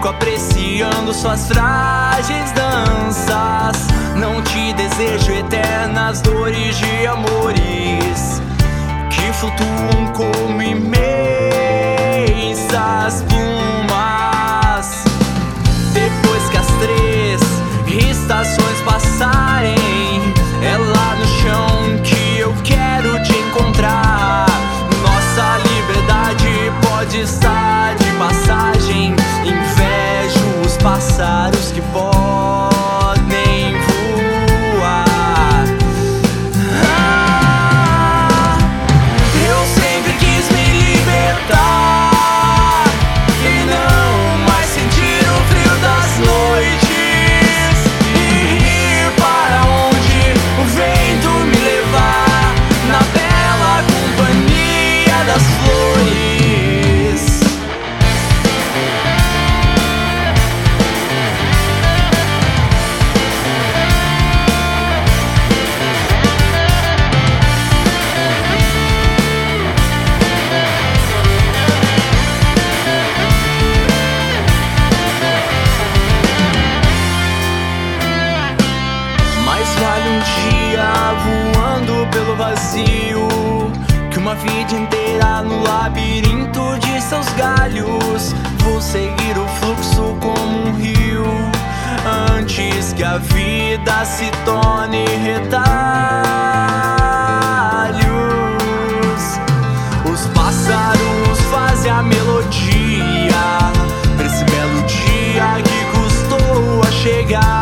apreciando suas frágeis danças. Não te desejo eternas dores de amores que flutuam como imensas plumas. Depois que as 3 estações passarem, é lá no chão que eu quero te encontrar. Nossa liberdade pode estar de passagem. Invejo os pássaros que podem voar. Eu sempre quis me libertar e não mais sentir o frio das noites, e ir para onde o vento me levar, na bela companhia das flores. Mais vale um dia voando pelo vazio que uma vida inteira no labirinto de seus galhos. Vou seguir o fluxo como um rio antes que a vida se torne retalhos. Os pássaros fazem a melodia pra esse belo dia que custou a chegar.